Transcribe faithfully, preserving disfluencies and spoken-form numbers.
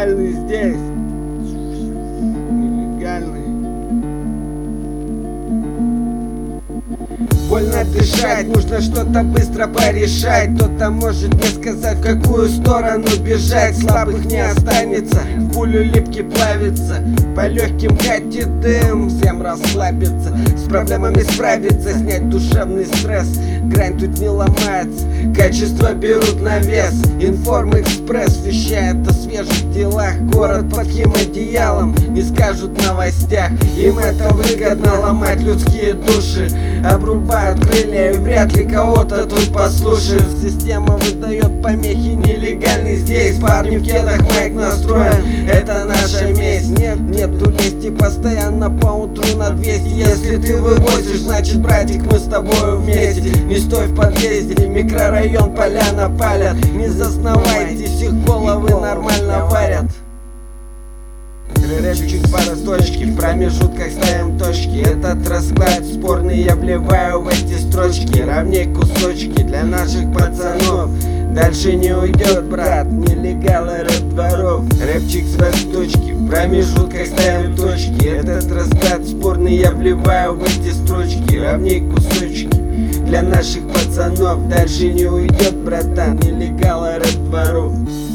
нелегальный здесь. Нелегальный. Больно дышать, нужно что-то быстро порешать. Кто-то может мне сказать, в какую сторону бежать. Слабых не останется, в пулю липкий плавится. По легким катит дым, всем расслабиться. С проблемами справиться, снять душевный стресс. Грань тут не ломается, качество берут на вес. Информэкспресс вещает о свежих делах. Город под химодеялом, не скажут в новостях. Им это выгодно, ломать людские души. Обрубают крылья и вряд ли кого-то тут послушают. Система выдает помехи, нелегальный здесь. Парни в кедах, майк настроен, это наша месть. Нет, нету лести, постоянно по утру на двести. Если ты вывозишь, значит, братик, мы с тобою вместе. Не стой в подъезде, микрорайон, поляна палят. Не зазнавайтесь, их головы нормально варят. Рэпчик по точки, в промежутках ставим точки. Этот расклад спорный я вливаю в эти строчки. Равней кусочки для наших пацанов. Дальше не уйдет, брат, нелегалы рэп дворов. Рэпчик с восточки, в промежутках ставим точки. Этот расклад спорный я вливаю в эти строчки. Равней кусочки для наших пацанов. Дальше не уйдет, братан, нелегалы рэп дворов.